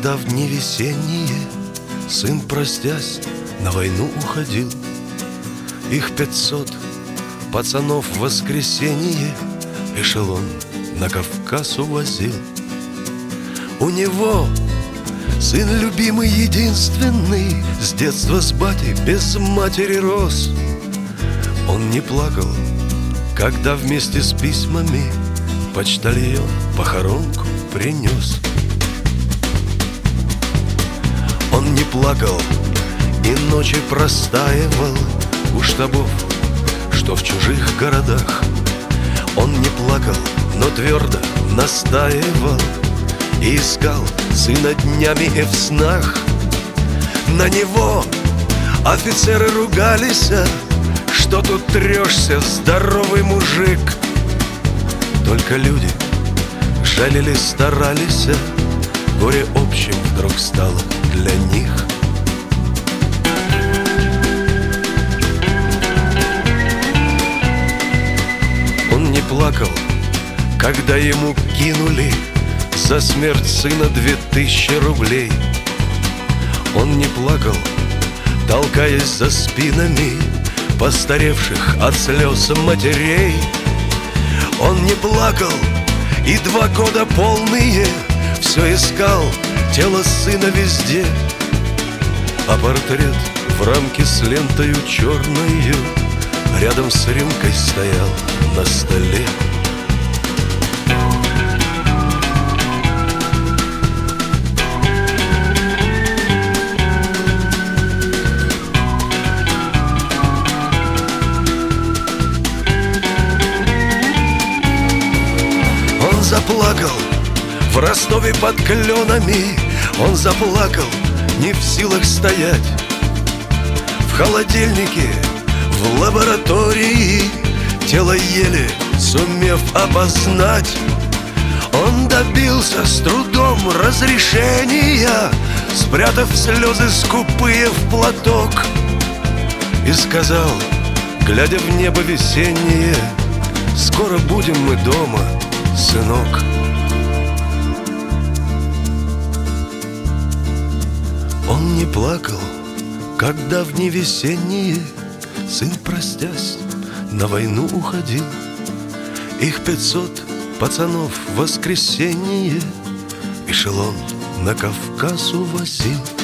Когда в дни весенние сын, простясь, на войну уходил, их 500 пацанов в воскресенье эшелон на Кавказ увозил. У него сын любимый, единственный, с детства с батей без матери рос. Он не плакал, когда вместе с письмами почтальон похоронку принес. Он не плакал и ночи простаивал у штабов, что в чужих городах. Он не плакал, но твердо настаивал и искал сына днями и в снах. На него офицеры ругались: что тут трешься, здоровый мужик. Только люди жалели, старались, горе общим вдруг стало для них. Он не плакал, когда ему кинули за смерть сына 2000 рублей. Он не плакал, толкаясь за спинами постаревших от слез матерей. Он не плакал и 2 года полные все искал тело сына везде, а портрет в рамке с лентою черною рядом с рюмкой стоял на столе. Он заплакал в Ростове под Кленами, он заплакал, не в силах стоять. В холодильнике, в лаборатории, тело еле сумев опознать. Он добился с трудом разрешения, спрятав слезы скупые в платок, и сказал, глядя в небо весеннее: скоро будем мы дома, сынок. Он не плакал, когда в дни весенние сын, простясь, на войну уходил. Их 500 пацанов в воскресенье эшелон на Кавказ увозил.